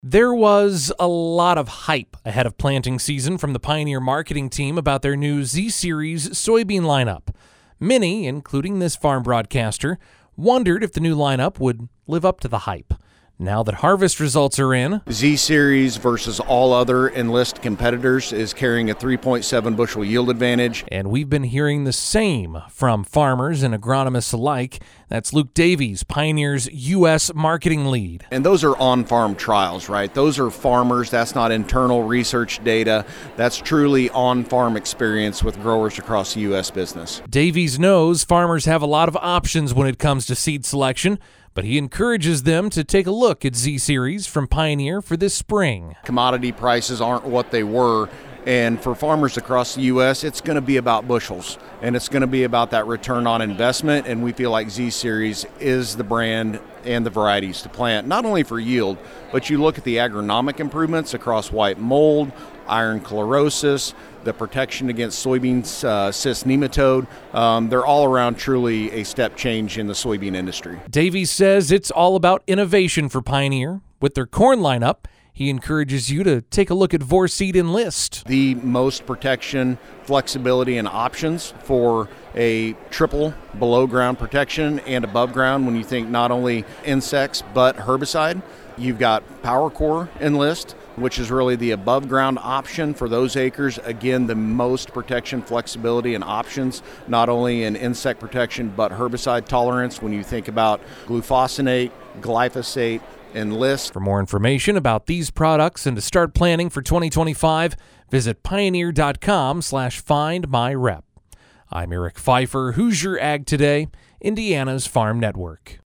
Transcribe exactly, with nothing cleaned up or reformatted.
There was a lot of hype ahead of planting season from the Pioneer marketing team about their new Z-Series soybean lineup. Many, including this farm broadcaster, wondered if the new lineup would live up to the hype. Now that harvest results are in, Z-Series versus all other Enlist competitors is carrying a three point seven bushel yield advantage. And we've been hearing the same from farmers and agronomists alike. That's Luke Davies, Pioneer's U S marketing lead. And those are on-farm trials, right? Those are farmers. That's not internal research data. That's truly on-farm experience with growers across the U S business. Davies knows farmers have a lot of options when it comes to seed selection, but he encourages them to take a look at Z-Series from Pioneer for this spring. Commodity prices aren't what they were, and for farmers across the U S, it's going to be about bushels, and it's going to be about that return on investment, and we feel like Z-Series is the brand and the varieties to plant, not only for yield, but you look at the agronomic improvements across white mold, iron chlorosis, the protection against soybean uh, cyst nematode. Um, they're all around truly a step change in the soybean industry. Davies says it's all about innovation for Pioneer. With their corn lineup, he encourages you to take a look at Vorceed Enlist. The most protection, flexibility, and options for a triple below ground protection and above ground when you think not only insects but herbicide. You've got PowerCore Enlist, which is really the above ground option for those acres. Again, the most protection, flexibility, and options, not only in insect protection but herbicide tolerance when you think about glufosinate, glyphosate, Enlist. For more information about these products and to start planning for twenty twenty-five, visit pioneer.com slash find my rep. I'm Eric Pfeiffer, Hoosier Ag Today, Indiana's Farm Network.